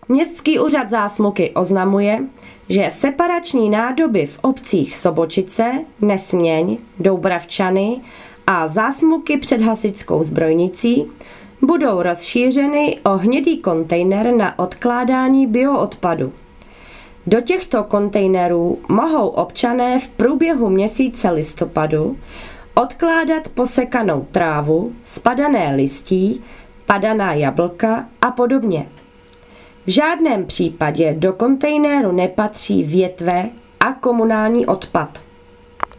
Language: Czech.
Městský úřad Zásmuky oznamuje, že separační nádoby v obcích Sobočice, Nesměň, Doubravčany a Zásmuky před Hasičskou Zbrojnicí budou rozšířeny o hnědý kontejner na odkládání bioodpadu. Do těchto kontejnerů mohou občané v průběhu měsíce listopadu odkládat posekanou trávu, spadané listí, padaná jablka a podobně. V žádném případě do kontejneru nepatří větve a komunální odpad.